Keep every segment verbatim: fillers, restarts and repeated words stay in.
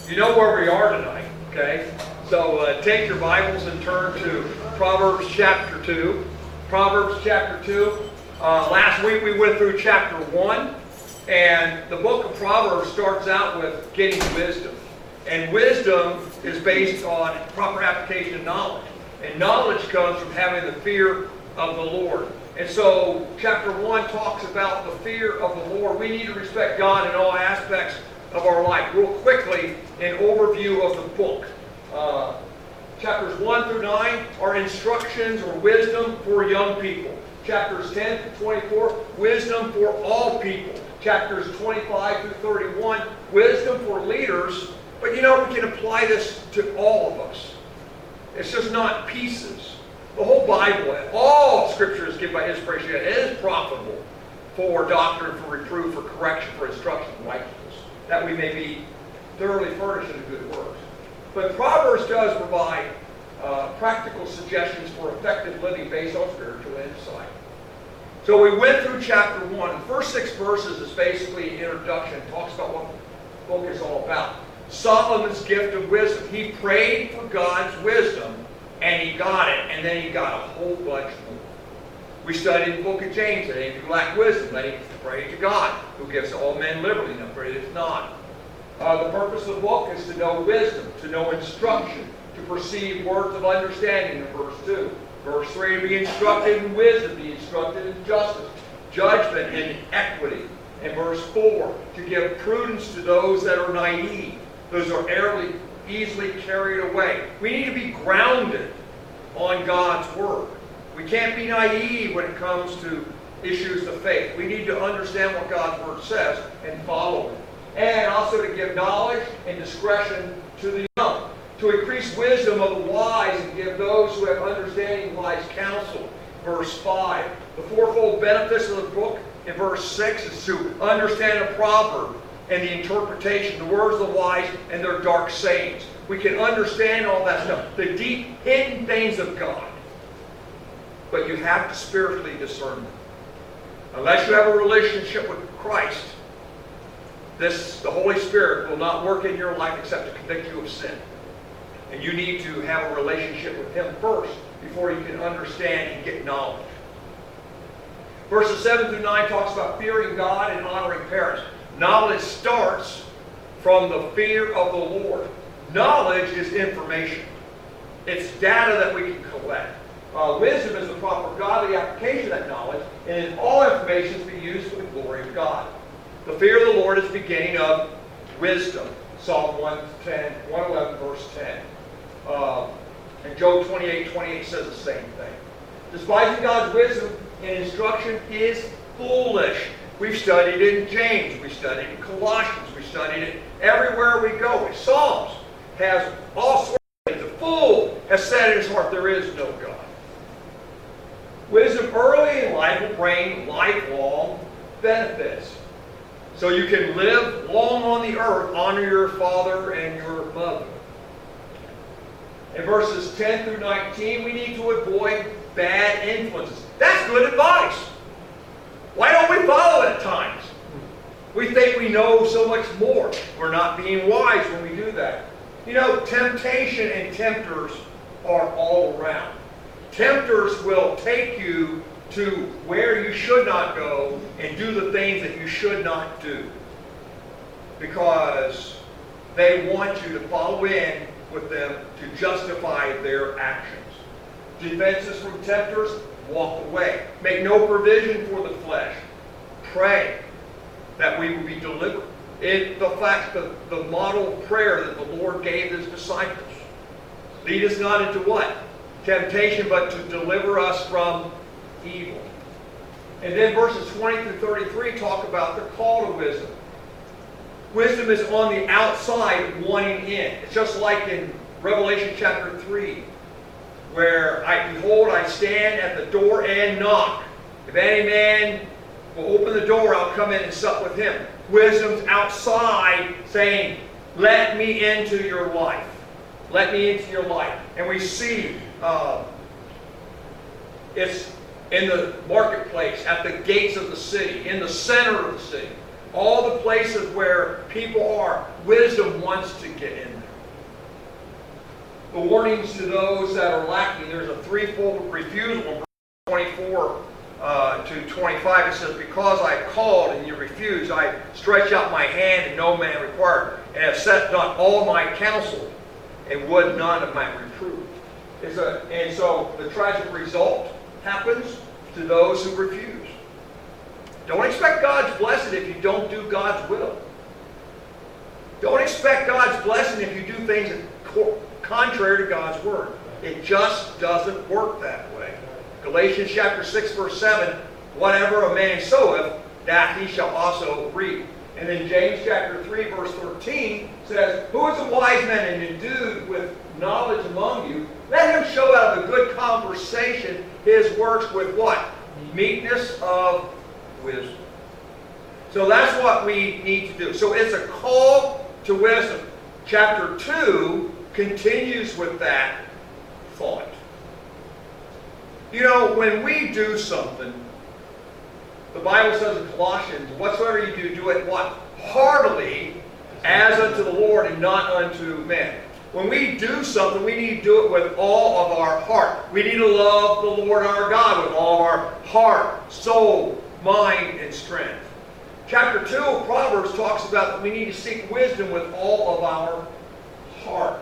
You know where we are tonight, okay? So uh, take your Bibles and turn to Proverbs chapter two. Proverbs chapter two. Uh, last week we went through chapter one, and the book of Proverbs starts out with getting wisdom. And wisdom is based on proper application of knowledge. And knowledge comes from having the fear of the Lord. And so chapter one talks about the fear of the Lord. We need to respect God in all aspects of our life. Real quickly, an overview of the book. Uh, chapters one through nine are instructions or wisdom for young people. Chapters ten through twenty-four, wisdom for all people. Chapters twenty-five through thirty-one, wisdom for leaders. But you know, we can apply this to all of us. It's just not pieces. The whole Bible, all Scripture is given by inspiration. It is profitable for doctrine, for reproof, for correction, for instruction in righteousness, that we may be thoroughly furnished in good works. But Proverbs does provide uh, practical suggestions for effective living based on spiritual insight. So we went through chapter one. The first six verses is basically an introduction. It talks about what the book is all about. Solomon's gift of wisdom. He prayed for God's wisdom, and he got it, and then he got a whole bunch more. We studied the book of James, that if you lack wisdom, let him pray to God, who gives all men liberally, and pray if not. Uh, the purpose of the book is to know wisdom, to know instruction, to perceive words of understanding in verse two. Verse three, to be instructed in wisdom, be instructed in justice, judgment, and equity. And verse four, to give prudence to those that are naive. Those are early, easily carried away. We need to be grounded on God's Word. We can't be naive when it comes to issues of faith. We need to understand what God's Word says and follow it. And also to give knowledge and discretion to the young. To increase wisdom of the wise and give those who have understanding wise counsel. Verse five. The fourfold benefits of the book in verse six is to understand a proverb and the interpretation, the words of the wise and their dark sayings. We can understand all that stuff, the deep hidden things of God. But you have to spiritually discern them. Unless you have a relationship with Christ, this, the Holy Spirit will not work in your life except to convict you of sin. And you need to have a relationship with Him first before you can understand and get knowledge. Verses seven through nine talks about fearing God and honoring parents. Knowledge starts from the fear of the Lord. Knowledge is information. It's data that we can collect. Uh, wisdom is the proper godly application of that knowledge, and all information is to be used for the glory of God. The fear of the Lord is the beginning of wisdom. Psalm one ten, one eleven, verse ten. Uh, and Job twenty-eight, twenty-eight says the same thing. Despising God's wisdom and instruction is foolish. We've studied it in James. We studied it in Colossians. We studied it everywhere we go. Psalms has all sorts of things. The fool has said in his heart, there is no God. Wisdom early in life will bring lifelong benefits. So you can live long on the earth, honor your father and your mother. In verses ten through nineteen, we need to avoid bad influences. That's good advice. Why don't we follow it at times? We think we know so much more. We're not being wise when we do that. You know, temptation and tempters are all around. Tempters will take you to where you should not go and do the things that you should not do, because they want you to follow in with them to justify their actions. Defenses from tempters: walk away. Make no provision for the flesh. Pray that we will be delivered. In the fact that the model prayer that the Lord gave His disciples. Lead us not into what? Temptation, but to deliver us from evil. And then verses twenty through thirty-three talk about the call to wisdom. Wisdom is on the outside, wanting in. It's just like in Revelation chapter three, where I behold, I stand at the door and knock. If any man will open the door, I'll come in and sup with him. Wisdom's outside, saying, let me into your life. Let me into your life. And we see uh, it's in the marketplace, at the gates of the city, in the center of the city. All the places where people are, wisdom wants to get in there. The warnings to those that are lacking, there's a threefold refusal in verse twenty-four uh, to twenty-five. It says, because I called and you refused, I stretched out my hand and no man required, and have set not all my counsel, and would none of my reproof. It's a, and so the tragic result happens to those who refuse. Don't expect God's blessing if you don't do God's will. Don't expect God's blessing if you do things contrary to God's word. It just doesn't work that way. Galatians chapter six verse seven, whatever a man soweth, that he shall also reap. And then James chapter three verse thirteen says, who is a wise man and endued with knowledge among you? Let him show out of a good conversation his works with what? Meekness of wisdom. So that's what we need to do. So it's a call to wisdom. Chapter two continues with that thought. You know, when we do something, the Bible says in Colossians, whatsoever you do, do it what? Heartily, as unto the Lord and not unto men. When we do something, we need to do it with all of our heart. We need to love the Lord our God with all of our heart, soul, mind, and strength. Chapter two of Proverbs talks about that we need to seek wisdom with all of our heart.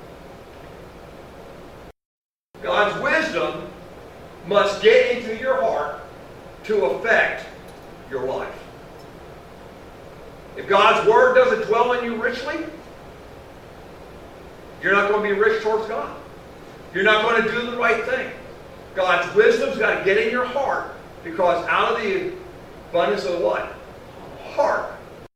God's wisdom must get into your heart to affect your life. If God's word doesn't dwell in you richly, you're not going to be rich towards God. You're not going to do the right thing. God's wisdom's got to get in your heart, because out of the abundance of what? Heart.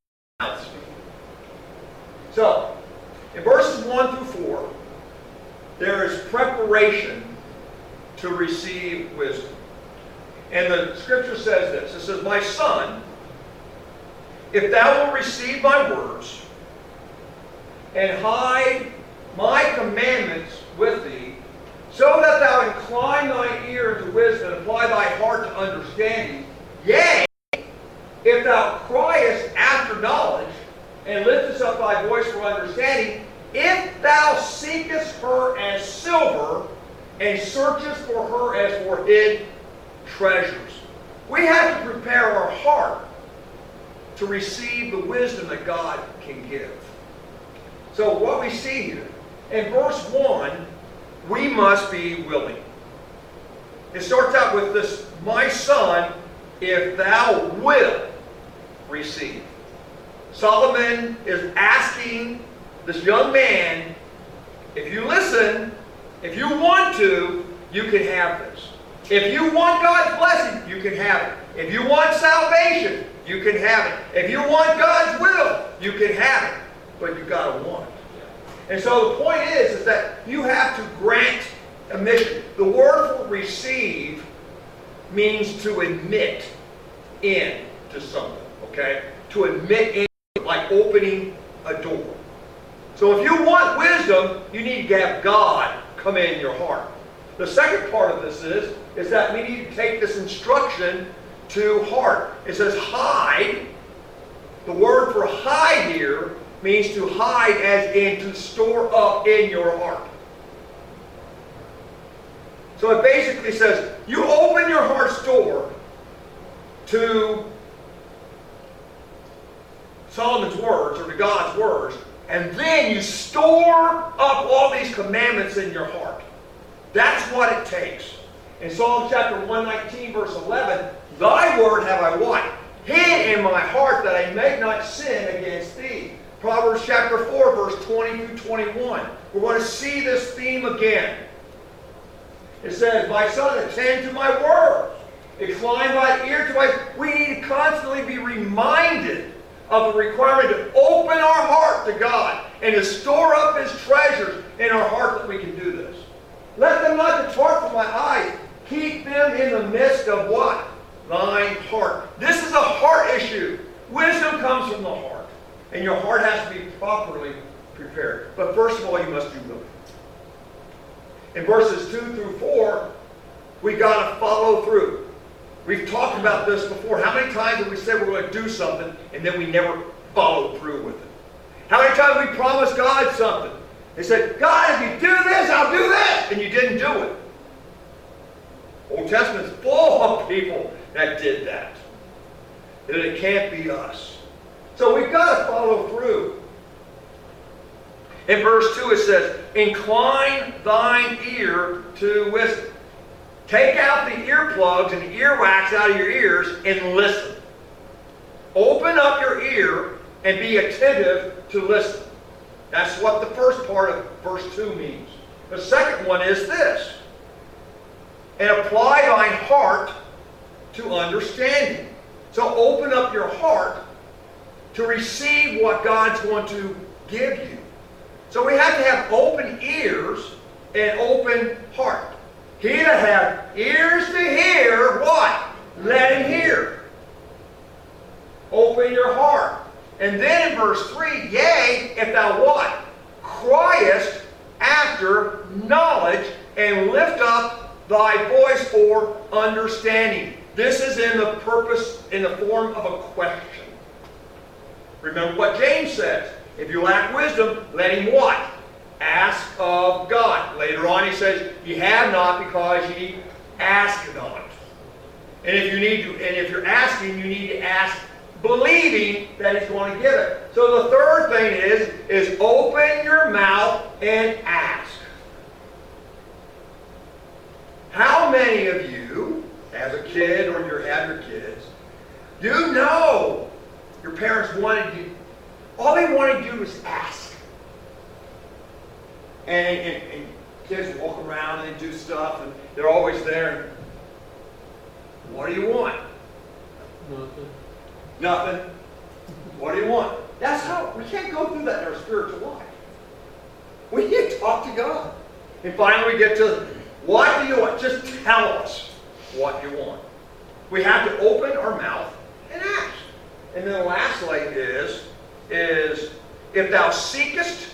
So, in verses one through four, there is preparation to receive wisdom. And the scripture says this. It says, my son, if thou wilt receive my words and hide my commandments with thee, so that thou incline thine ear unto wisdom and apply thy heart to understanding, yea, if thou criest after knowledge and liftest up thy voice for understanding, if thou seekest her as silver and searchest for her as for hid treasures. We have to prepare our heart to receive the wisdom that God can give. So what we see here, in verse one, we must be willing. It starts out with this, my son, if thou wilt receive. Solomon is asking this young man, if you listen, if you want to, you can have this. If you want God's blessing, you can have it. If you want salvation, you can have it. If you want God's will, you can have it. But you've got to want it. And so the point is, is that you have to grant admission. The word for receive means to admit in to something. Okay? To admit in, like opening a door. So if you want wisdom, you need to have God come in your heart. The second part of this is, is that we need to take this instruction to heart. It says hide. The word for hide here means to hide as in to store up in your heart. So it basically says, you open your heart's door to Solomon's words, or to God's words, and then you store up all these commandments in your heart. That's what it takes. In Psalm chapter one nineteen, verse eleven, thy word have I what? Hid in my heart, that I may not sin against thee. Proverbs chapter four, verse twenty through twenty-one. We're going to see this theme again. It says, my son, attend to my words. Incline thy ear to my... We need to constantly be reminded of the requirement to open our heart to God and to store up His treasures in our heart that we can do this. Let them not depart from my eyes. Keep them in the midst of what? Thine heart. This is a heart issue. Wisdom comes from the heart. And your heart has to be properly prepared. But first of all, you must be willing. In verses two through four, we got to follow through. We've talked about this before. How many times have we said we're going to do something and then we never followed through with it? How many times we promised God something? They said, God, if you do this, I'll do this. And you didn't do it. Old Testament's full of people that did that. And it can't be us. So we've got to follow through. In verse two it says, incline thine ear to wisdom. Take out the earplugs and the earwax out of your ears and listen. Open up your ear and be attentive to listen. That's what the first part of verse two means. The second one is this. And apply thine heart to understanding. So open up your heart to receive what God's going to give you. So we have to have open ears and open heart. He that hath ears to hear, what? Let him hear. Open your heart. And then in verse three, yea, if thou what? Criest after knowledge, and lift up thy voice for understanding. This is in the purpose, in the form of a question. Remember what James says. If you lack wisdom, let him what? Ask of God. Later on he says, ye have not because ye ask not. And if you need to, and if you're asking, you need to ask believing that he's going to give it. So the third thing is, is open your mouth and ask. How many of you, as a kid or you have your kids, you know your parents wanted you, all they wanted to do was ask. And, and, and kids walk around and they do stuff and they're always there. What do you want? Nothing. Nothing. What do you want? That's how, we can't go through that in our spiritual life. We need to talk to God. And finally we get to, what do you want? Just tell us what you want. We have to open our mouth and ask. And then lastly is, is if thou seekest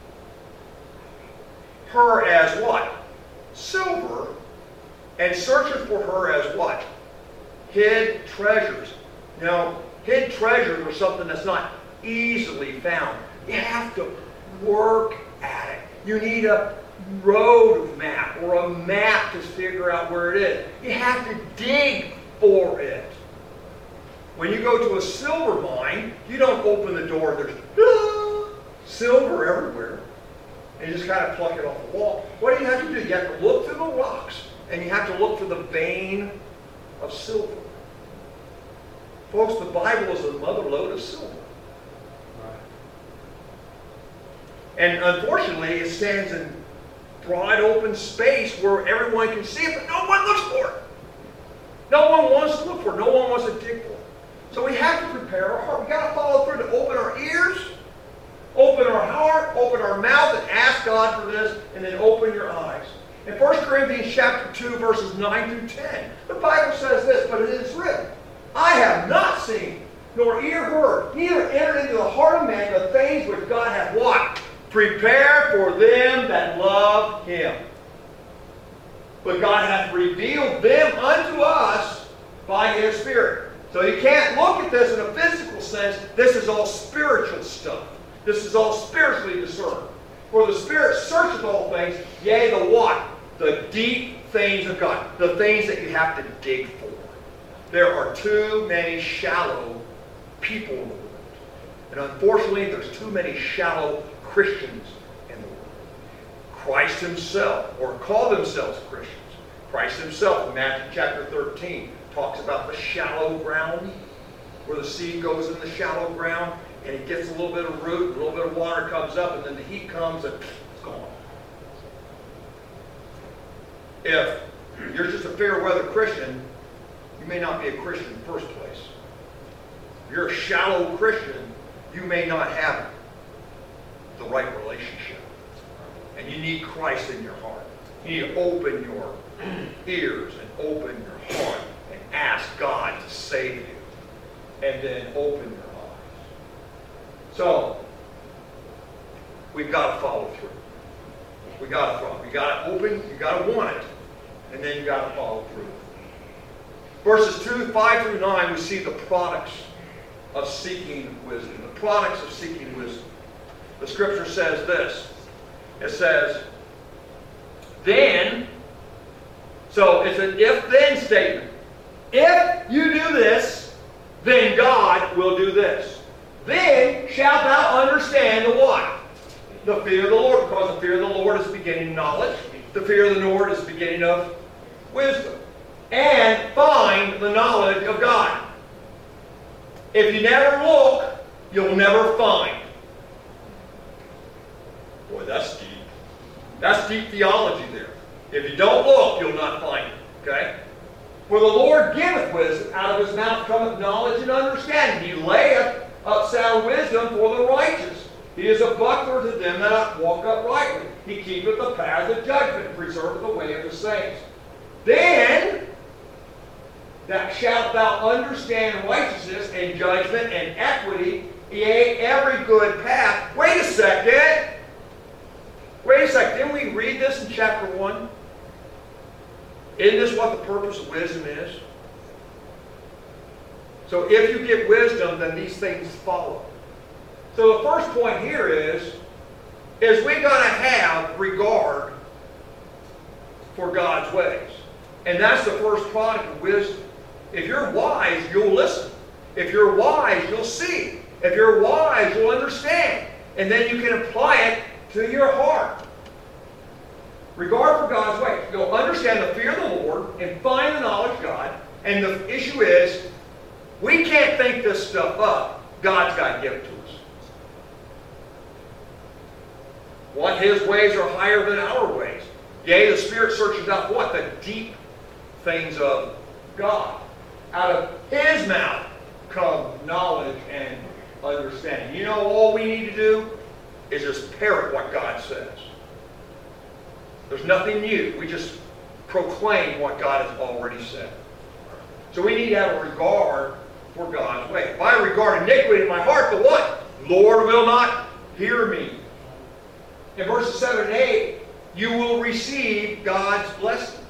her as what? Silver, and searchest for her as what? Hid treasures. Now, hid treasures are something that's not easily found. You have to work at it. You need a road map or a map to figure out where it is. You have to dig for it. When you go to a silver mine, you don't open the door and there's ah, silver everywhere. And you just kind of pluck it off the wall. What do you have to do? You have to look through the rocks and you have to look for the vein of silver. Folks, the Bible is a mother lode of silver. Right. And unfortunately, it stands in broad open space where everyone can see it, but no one looks for it. No one wants to look for it. No one wants to dig for it. So we have to prepare our heart. We've got to follow through to open our ears, open our heart, open our mouth, and ask God for this, and then open your eyes. In First Corinthians chapter two, verses nine through ten, the Bible says this, but it is written, I have not seen, nor ear heard, neither entered into the heart of man the things which God hath what? Prepared for them that love him. But God hath revealed them unto us by his Spirit. So you can't look at this in a physical sense. This is all spiritual stuff. This is all spiritually discerned. For the Spirit searcheth all things, yea, the what? The deep things of God. The things that you have to dig for. There are too many shallow people in the world. And unfortunately, there's too many shallow Christians in the world. Christ himself, or call themselves Christians. Christ himself in Matthew chapter thirteen talks about the shallow ground, where the seed goes in the shallow ground, and it gets a little bit of root, a little bit of water comes up, and then the heat comes, and it's gone. If you're just a fair weather Christian, you may not be a Christian in the first place. If you're a shallow Christian, you may not have the right relationship. And you need Christ in your heart. You need to open your ears and open your heart and ask God to save you. And then open your eyes. So, we've got to follow through. We got to follow. You got to open, you got to want it, and then you got to follow through. Verses two, five through nine, we see the products of seeking wisdom. The products of seeking wisdom. The scripture says this. It says, then, so it's an if-then statement. If you do this, then God will do this. Then shalt thou understand the what? The fear of the Lord, because the fear of the Lord is the beginning of knowledge. The fear of the Lord is the beginning of wisdom. And find the knowledge of God. If you never look, you'll never find. Boy, that's deep. That's deep theology there. If you don't look, you'll not find it. Okay? For the Lord giveth wisdom, out of his mouth cometh knowledge and understanding. He layeth up sound wisdom for the righteous. He is a buckler to them that walk uprightly. He keepeth the paths of judgment, and preserveth the way of the saints. Then that shalt thou understand righteousness and judgment and equity, yea, every good path. Wait a second. Wait a second. Didn't we read this in chapter one? Isn't this what the purpose of wisdom is? So if you get wisdom, then these things follow. So the first point here is, is we got to have regard for God's ways. And that's the first product of wisdom. If you're wise, you'll listen. If you're wise, you'll see. If you're wise, you'll understand. And then you can apply it to your heart. Regard for God's ways. You'll understand the fear of the Lord and find the knowledge of God. And the issue is, we can't think this stuff up. God's got to give it to us. What? His ways are higher than our ways. Yea, the Spirit searches out what? The deep things of God. Out of His mouth come knowledge and understanding. You know, all we need to do is just parrot what God says. There's nothing new. We just proclaim what God has already said. So we need to have a regard for God's way. If I regard iniquity in my heart, the what? Lord will not hear me. In verses seven and eight, you will receive God's blessing.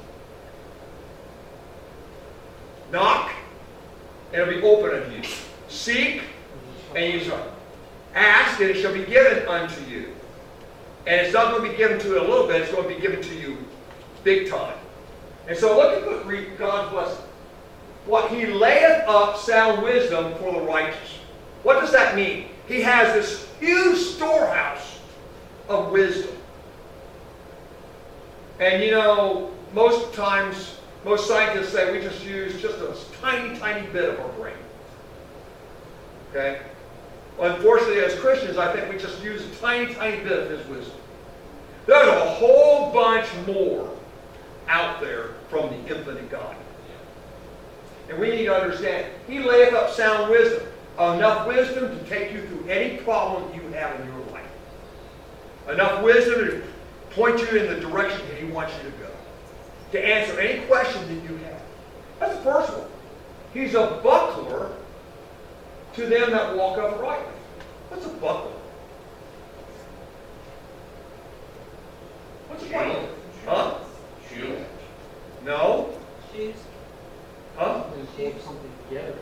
Knock, and it'll be open unto you. Seek, and you shall. Ask, and it shall be given unto you. And it's not going to be given to you a little bit, it's going to be given to you big time. And so look at the, God's blessing. What? He layeth up sound wisdom for the righteous. What does that mean? He has this huge storehouse of wisdom. And you know, most times, most scientists say we just use just a tiny, tiny bit of our brain. Okay? Well, unfortunately, as Christians, I think we just use a tiny, tiny bit of His wisdom. There's a whole bunch more out there from the infinite God. And we need to understand, He layeth up sound wisdom. Enough wisdom to take you through any problem you have in your life. Enough wisdom to point you in the direction that He wants you to go. To answer any question that you have. That's the first one. He's a buckler to them that walk uprightly. What's a buckler? What's a buckler? Huh? Shoe. No. Shoes. Huh? They hold something together.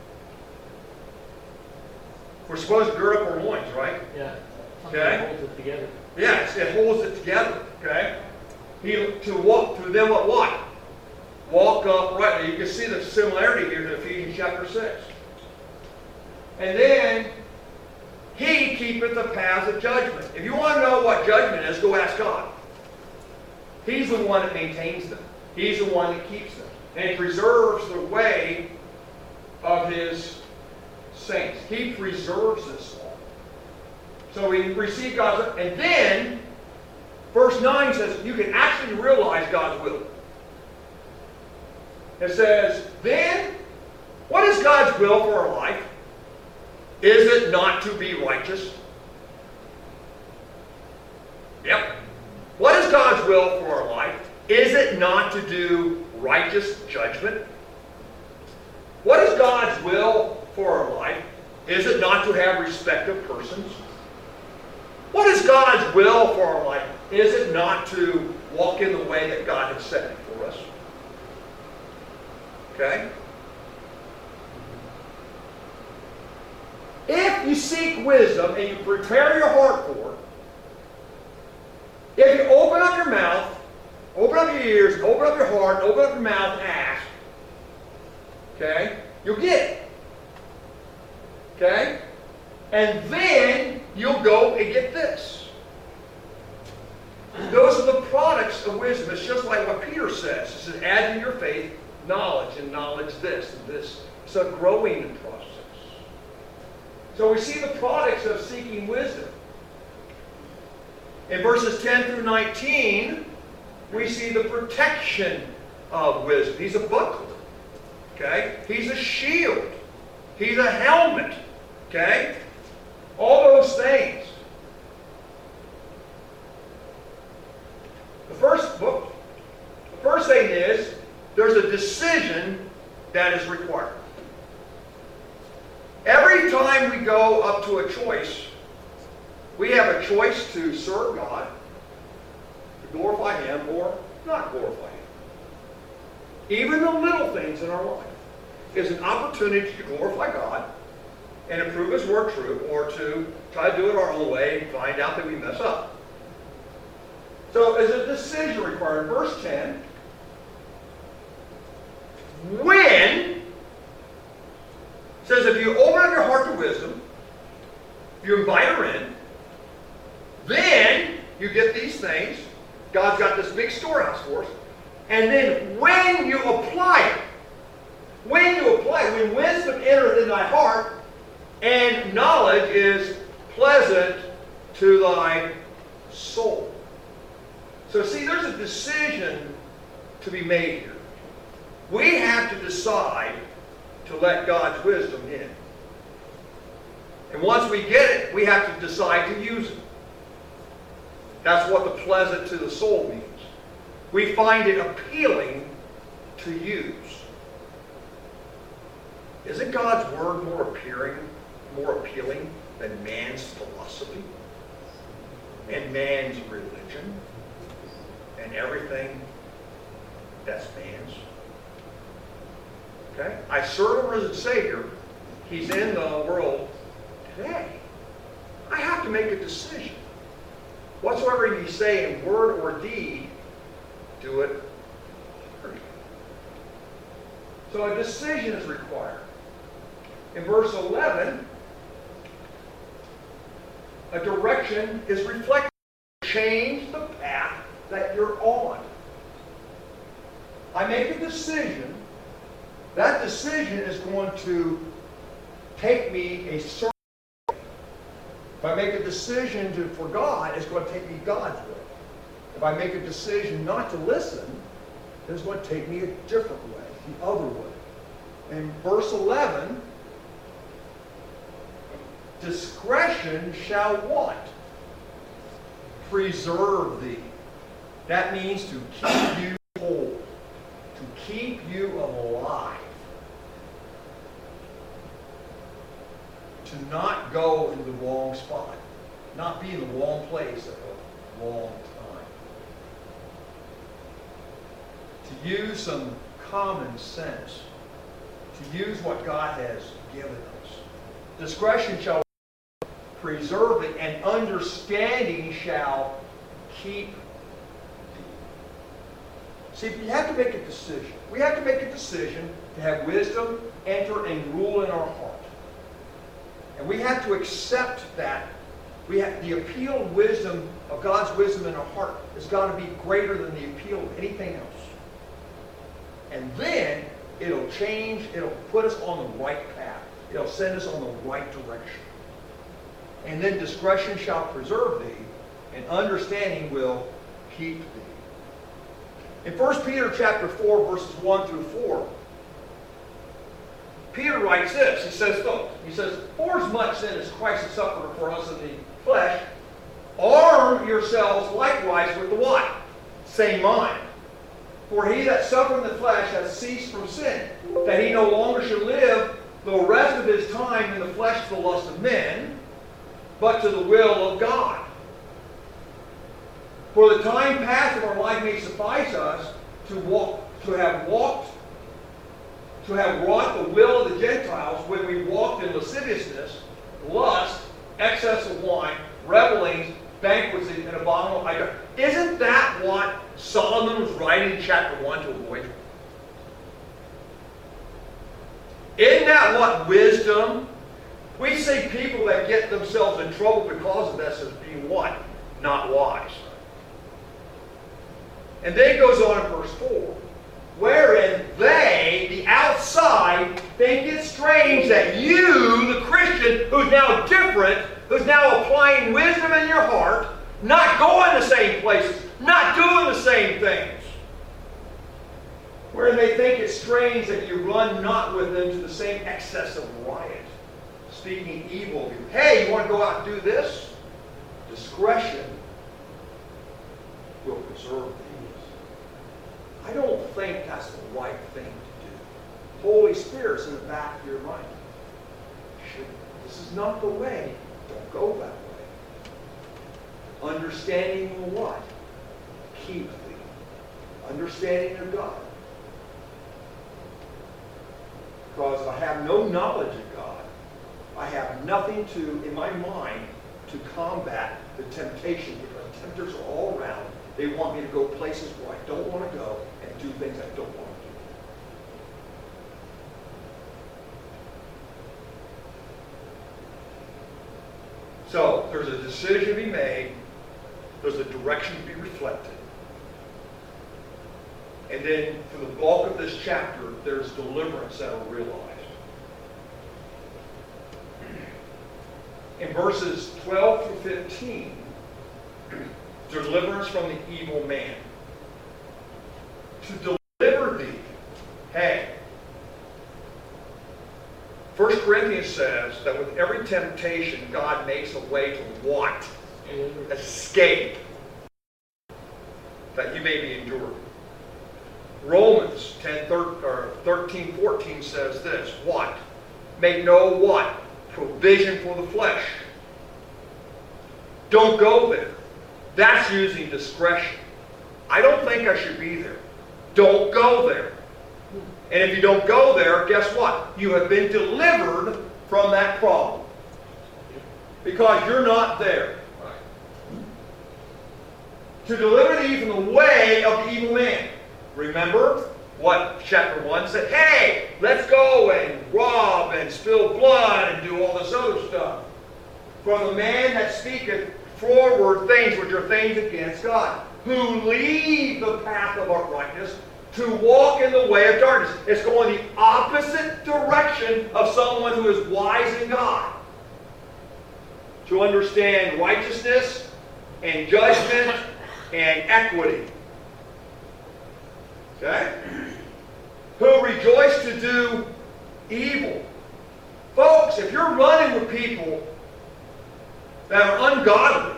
We're supposed to gird up our loins, right? Yeah. Something Okay. that holds it together. Yes, it holds it together. Okay? He to walk through them what what? Walk uprightly. You can see the similarity here to Ephesians chapter six. And then He keepeth the paths of judgment. If you want to know what judgment is, go ask God. He's the one that maintains them. He's the one that keeps them. And He preserves the way of His saints. He preserves this law. So we receive God's, and then verse nine says you can actually realize God's will. It says, then, what is God's will for our life? Is it not to be righteous? Yep. What is God's will for our life? Is it not to do righteous judgment? What is God's will for our life? Is it not to have respect of persons? What is God's will for our life? Is it not to walk in the way that God has set before us? Okay? if you seek wisdom and you prepare your heart for it, if you open up your mouth, open up your ears, open up your heart, open up your mouth and ask, okay, you'll get it. Okay? And then you'll go and get this. Those are the products of wisdom. It's just like what Peter says. He says, add to your faith knowledge, and knowledge this and this. It's a growing process. So we see the products of seeking wisdom. In verses ten through nineteen, we see the protection of wisdom. He's a buckler. Okay? He's a shield. He's a helmet. Okay? All those things. The first book, the first thing is there's a decision that is required. Every time we go up to a choice, we have a choice to serve God, to glorify Him, or not glorify Him. Even the little things in our life is an opportunity to glorify God and to prove His word true, or to try to do it our own way and find out that we mess up. So there's a decision required. In verse ten, when, says if you open up your heart to wisdom, you invite her in, then you get these things. God's got this big storehouse for us. And then when you apply it, when you apply it, when wisdom entereth in thy heart, and knowledge is pleasant to thy soul. So see, there's a decision to be made here. We have to decide to let God's wisdom in. And once we get it, we have to decide to use it. That's what the pleasant to the soul means. We find it appealing to use. Isn't God's word more appealing, more appealing than man's philosophy and man's religion and everything that's man's? Okay? I serve a risen Savior. He's in the world today. I have to make a decision. Whatsoever you say in word or deed, do it heartily. So a decision is required. In verse eleven, a direction is reflected. Change the path that you're on. I make a decision. That decision is going to take me a certain way. If I make a decision to, for God, it's going to take me God's way. If I make a decision not to listen, it's going to take me a different way, the other way. In verse eleven, discretion shall what? Preserve thee. That means to keep you whole, to keep you alive, to not go in the wrong spot, not be in the wrong place at the wrong time. To use some common sense, to use what God has given us. Discretion shall preserve it, and understanding shall keep thee. See, you have to make a decision. We have to make a decision to have wisdom enter and rule in our heart. And we have to accept that. We have the appeal of wisdom, of God's wisdom in our heart, has got to be greater than the appeal of anything else. And then it'll change, it'll put us on the right path. It'll send us on the right direction. And then discretion shall preserve thee, and understanding will keep thee. In First Peter chapter four, verses one through four, Peter writes this. He says, look, he says, for as much then as Christ has suffered for us in the flesh, arm yourselves likewise with the what? Same mind. For he that suffered in the flesh has ceased from sin, that he no longer should live the rest of his time in the flesh to the lust of men, but to the will of God. For the time past of our life may suffice us to walk, to have walked, to have wrought the will of the Gentiles when we walked in lasciviousness, lust, excess of wine, revelings, banquets, and abominable idolatry. Isn't that what Solomon was writing in chapter one to avoid? Isn't that what wisdom? We see people that get themselves in trouble because of this as being what? Not wise. And then it goes on in verse four. Wherein they, the outside, think it strange that you, the Christian, who's now different, who's now applying wisdom in your heart, not going the same places, not doing the same things. Wherein they think it strange that you run not with them to the same excess of riot, speaking evil of you. Hey, you want to go out and do this? Discretion will preserve thee. I don't think that's the right thing to do. Holy Spirit's in the back of your mind. Should, this is not the way. Don't go that way. Understanding will what? Keep thee. Understanding of God. Because if I have no knowledge of God, I have nothing to, in my mind, to combat the temptation, because tempters are all around. They want me to go places where I don't want to go and do things I don't want to do. So, there's a decision to be made. There's a direction to be reflected. And then, for the bulk of this chapter, there's deliverance that are realized. In verses twelve through fifteen, deliverance from the evil man. To deliver thee. Hey. First Corinthians says that with every temptation, God makes a way to what? Escape. That you may be endured. Romans ten, thirteen, fourteen says this. What? Make no what? Provision for the flesh. Don't go there. That's using discretion. I don't think I should be there. Don't go there. And if you don't go there, guess what? You have been delivered from that problem. Because you're not there. To deliver thee from the way of the evil man. Remember what chapter one said? Hey, let's go and rob and spill blood and do all this other stuff. From the man that speaketh forward things which are things against God, who leave the path of uprightness to walk in the way of darkness. It's going the opposite direction of someone who is wise in God. To understand righteousness and judgment and equity. Okay? Who rejoice to do evil. Folks, if you're running with people that are ungodly,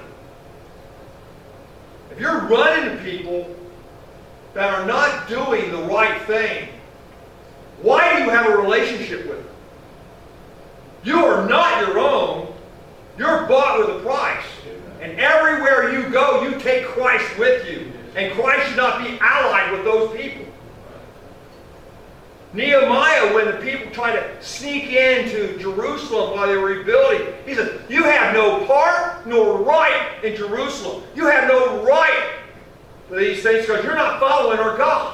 if you're running to people that are not doing the right thing, why do you have a relationship with them? You are not your own. You're bought with a price. And everywhere you go, you take Christ with you. And Christ should not be allied with those people. Nehemiah, when the people tried to sneak into Jerusalem while they were rebuilding, he said, you have no part nor right in Jerusalem. You have no right to these things because you're not following our God.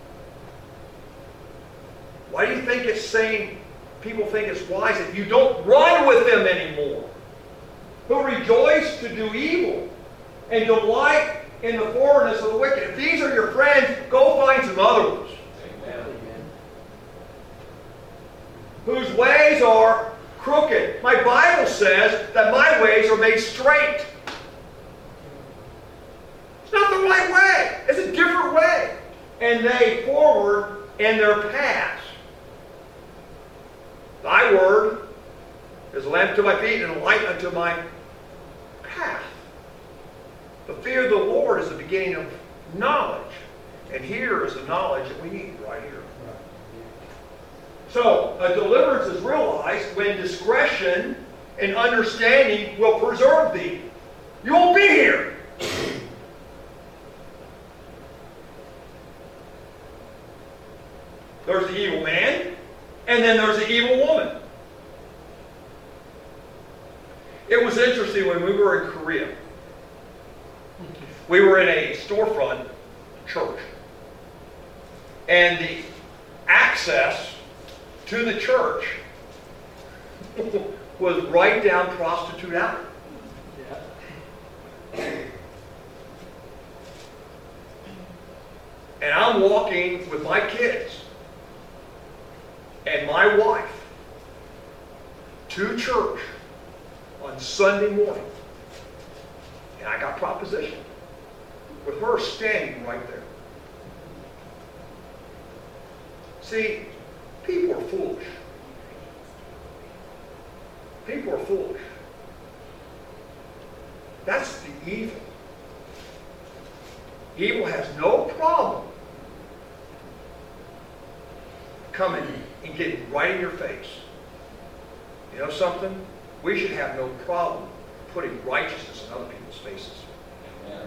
Why do you think it's saying, people think it's wise that you don't run with them anymore? Who rejoice to do evil and delight in the forwardness of the wicked. If these are your friends, go find some other ones. Amen. Whose ways are crooked. My Bible says that my ways are made straight. It's not the right way. It's a different way. And they forward in their paths. Thy word is a lamp to my feet and a light unto my path. The fear of the Lord is the beginning of knowledge. And here is the knowledge that we need right here. So, a deliverance is realized when discretion and understanding will preserve thee. You won't be here. There's the evil man, and then there's the evil woman. It was interesting when we were in Korea. We were in a storefront church. And the access to the church was right down Prostitute Alley. Yeah. And I'm walking with my kids and my wife to church on Sunday morning. And I got proposition with her standing right there. See, people are foolish. People are foolish. That's the evil. Evil has no problem coming and getting right in your face. You know something? We should have no problem putting righteousness in other people's faces. Amen.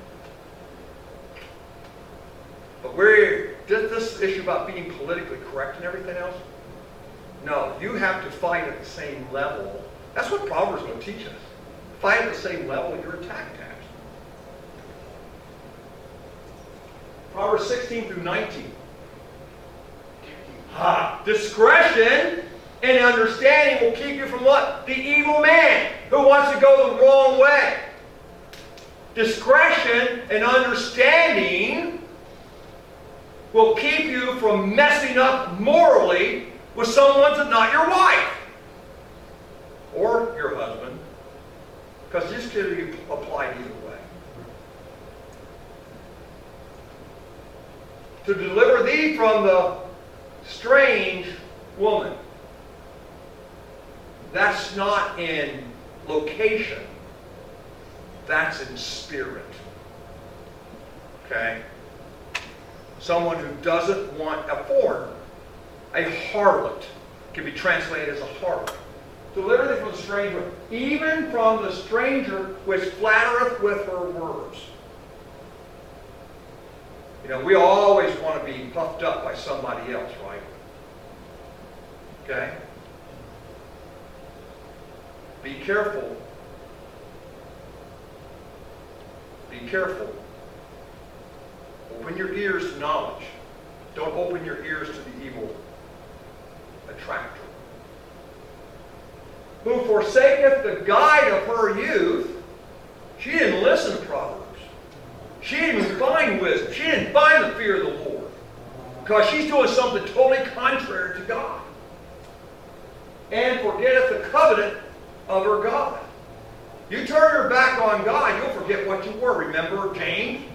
But we're, this issue about being politically correct and everything else, no, you have to fight at the same level. That's what Proverbs will teach us. Fight at the same level you're attacked at. Proverbs sixteen through nineteen. Ah, discretion and understanding will keep you from what? The evil man who wants to go the wrong way. Discretion and understanding will keep you from messing up morally with someone that's not your wife or your husband, because this could apply either way. To deliver thee from the strange woman. That's not in location. That's in spirit. Okay? Someone who doesn't want a foreigner. A harlot can be translated as a harlot. Deliver thee from the stranger, even from the stranger which flattereth with her words. You know, we always want to be puffed up by somebody else, right? Okay? Be careful. Be careful. Open your ears to knowledge. Don't open your ears to the evil attractor. Who forsaketh the guide of her youth. She didn't listen to Proverbs. She didn't find wisdom. She didn't find the fear of the Lord. Because she's doing something totally contrary to God. And forgetteth the covenant of her God. You turn your back on God, you'll forget what you were. Remember James?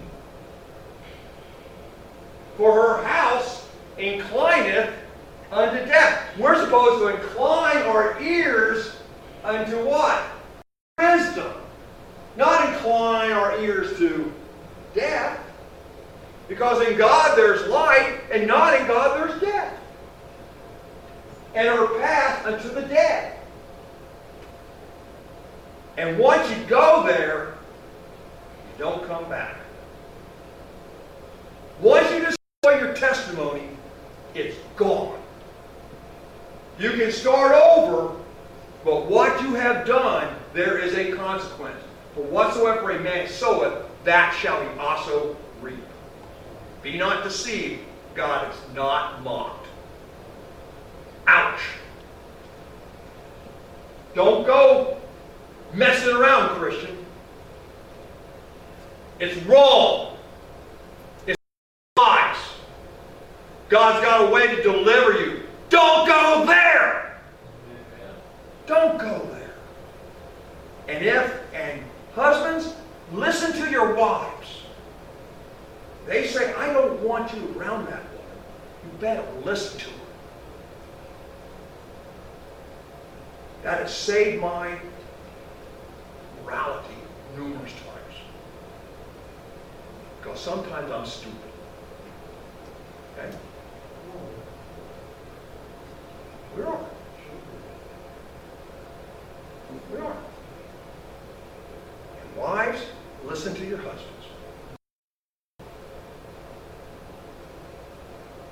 For her house inclineth unto death. We're supposed to incline our ears unto what? Wisdom. Not incline our ears to death. Because in God there's life, and not in God there's death. And her path unto the dead. And once you go there, you don't come back. Once you destroy your testimony, it's gone. You can start over, but what you have done, there is a consequence. For whatsoever a man soweth, that shall he also reap. Be not deceived, God is not mocked. Ouch. Don't go messing around, Christian. It's wrong. It's lies. God's got a way to deliver you. Don't go there. Don't go there. And if, and husbands, listen to your wives. They say, I don't want you around that woman. You better listen to her. That has saved my morality numerous times. Because sometimes I'm stupid. Okay? We are. We are. And wives, listen to your husbands.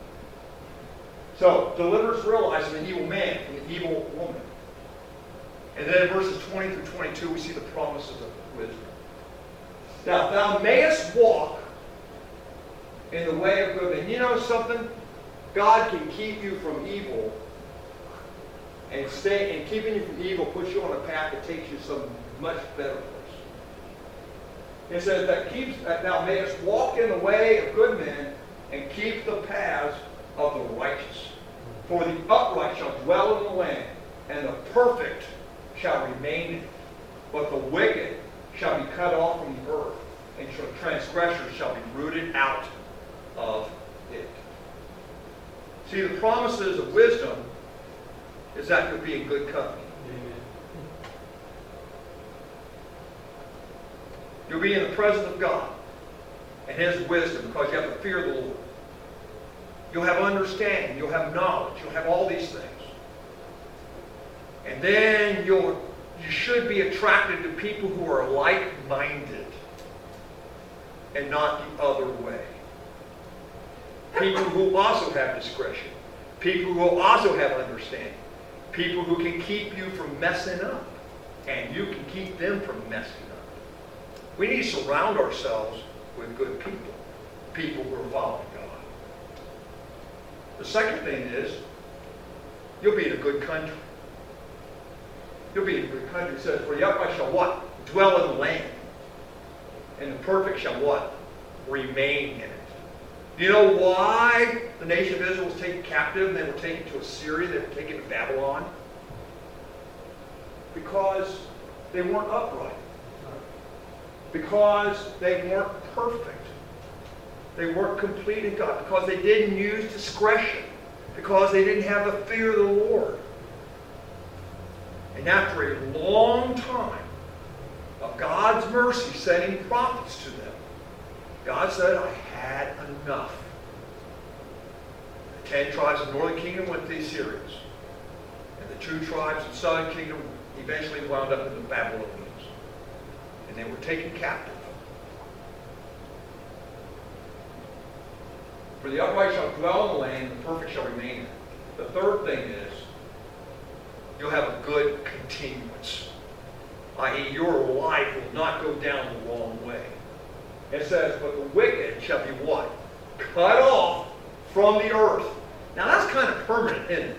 So, deliverers realizing an evil man from an evil woman. And then in verses twenty through twenty-two, we see the promises of wisdom. Now, thou mayest walk in the way of good. And you know something? God can keep you from evil, and stay and keeping you from evil puts you on a path that takes you some much better place. It says that keeps that thou mayest walk in the way of good men and keep the paths of the righteous. For the upright shall dwell in the land, and the perfect shall remain in it. But the wicked shall be cut off from the earth, and transgressors shall be rooted out of it. See, the promises of wisdom is that you'll be in good company. Amen. You'll be in the presence of God and His wisdom because you have the fear of the Lord. You'll have understanding. You'll have knowledge. You'll have all these things. And then you'll, you should be attracted to people who are like-minded and not the other way. People who also have discretion. People who also have understanding. People who can keep you from messing up. And you can keep them from messing up. We need to surround ourselves with good people. People who are following God. The second thing is, you'll be in a good country. You'll be in a good country. It says, for the upright shall what? Dwell in the land. And the perfect shall what? Remain in it. Do you know why the nation of Israel was taken captive and they were taken to Assyria, they were taken to Babylon? Because they weren't upright. Because they weren't perfect. They weren't complete in God. Because they didn't use discretion. Because they didn't have the fear of the Lord. And after a long time of God's mercy sending prophets to them, God said, I had enough. The ten tribes of the northern kingdom went to the Assyrians. And the two tribes of the southern kingdom eventually wound up in the Babylonians. And they were taken captive. For the upright shall dwell in the land, and the perfect shall remain in it. The third thing is, you'll have a good continuance. that is, your life will not go down the wrong way. It says, but the wicked shall be what? Cut off from the earth. Now that's kind of permanent, isn't it?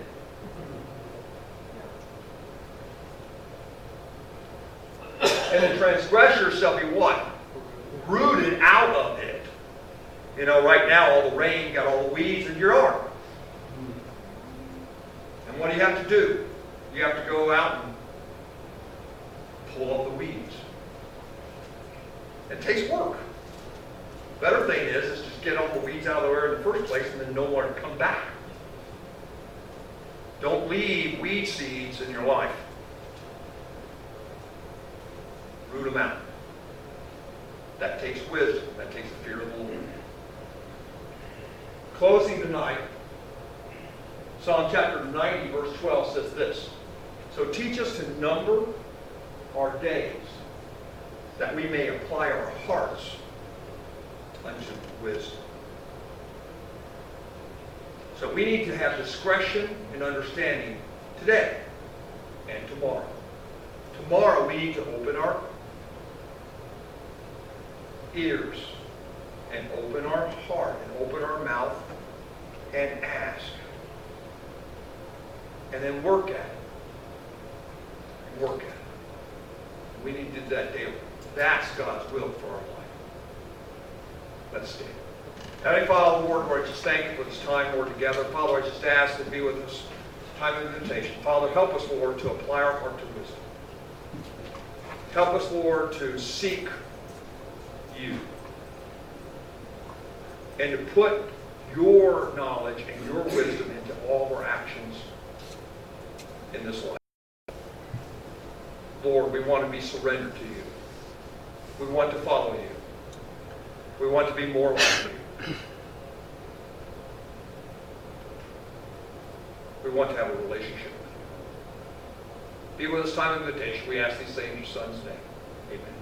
And the transgressors shall be what? Rooted out of it. You know, right now all the rain got all the weeds in your yard. And what do you have to do? You have to go out and pull up the weeds. It takes work. Better thing is, is just get all the weeds out of the way in the first place and then know where to come back. Don't leave weed seeds in your life. Root them out. That takes wisdom. That takes the fear of the Lord. Closing tonight, Psalm chapter ninety, verse twelve says this. So teach us to number our days, that we may apply our hearts unto wisdom. So we need to have discretion and understanding today and tomorrow. Tomorrow we need to open our ears and open our heart and open our mouth and ask. And then work at it. Work at it. We need to do that daily. That's God's will for our life. Let's stand. Heavenly Father, Lord, Lord, I just thank you for this time we're together. Father, I just ask to be with us. Time of invitation. Father, help us, Lord, to apply our heart to wisdom. Help us, Lord, to seek you. And to put your knowledge and your wisdom into all of our actions in this life. Lord, we want to be surrendered to you. We want to follow you. We want to be more like you. We want to have a relationship with you. Be with us time of invitation. We ask these things in your Son's name. Amen.